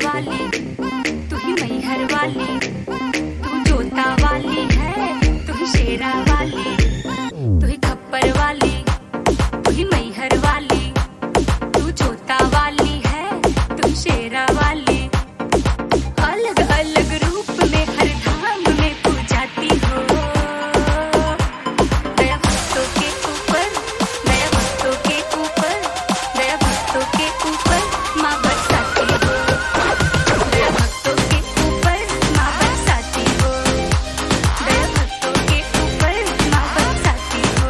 वाली, तू ही मैहर वाली, तू जोता वाली है, तू ही शेरा वाली, तू ही खप्पर वाली, तू ही मैहर वाली, तू जोता वाली है, तू ही शेरा वाली। अलग अलग रूप में हर धाम में पूजाती हो, दया भक्तों के ऊपर, दया भक्तों के ऊपर, दया भक्तों के ऊपर माँ बरसाती हो, दया भक्तों के ऊपर माँ बरसाती हो, दया भक्तों के ऊपर माँ बरसाती हो।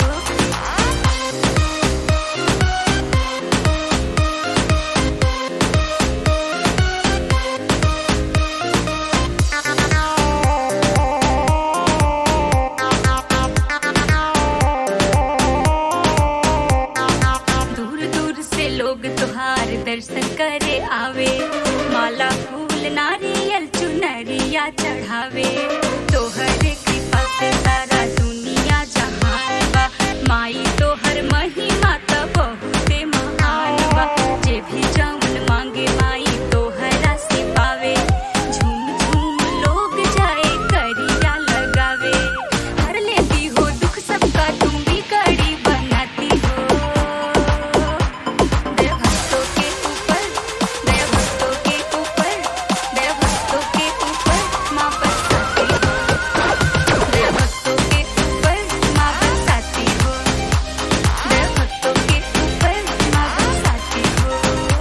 दूर दूर से लोग तुहार दर्शन करे आवे, माला फूल नारियल चुनरिया चढ़ावे, तोहरे कृपा से सारा दुनिया जहान बा, माई तोहर महिमा त बहुते महान बा, जे भी जौन मांगे माई तोहरा से पावे, झूम झूम लोग जाए करिया लगावे, हर लेती हो दुख सबका तुम भी कड़ी बनाती हो, दया भक्तों के ऊपर, दया भक्तों के ऊपर, दया भक्तों के ऊपर माँ बरसाती हो, दया भक्तों के ऊपर माँ बरसाती हो, दया भक्तों के ऊपर माँ बरसाती हो।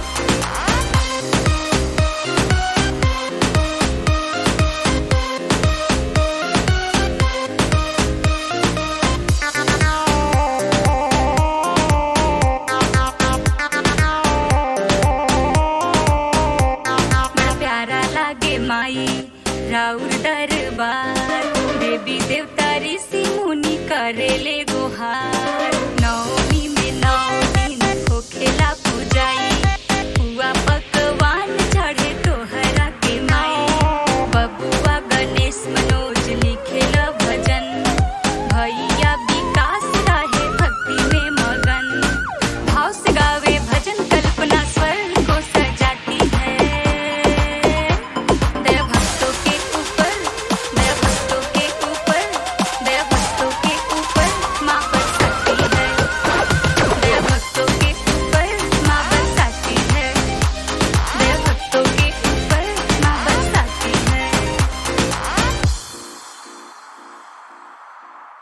बड़ा प्यारा लागे माई राउर दरबार, देवी देवता ऋषि मुनि करेले गुहार।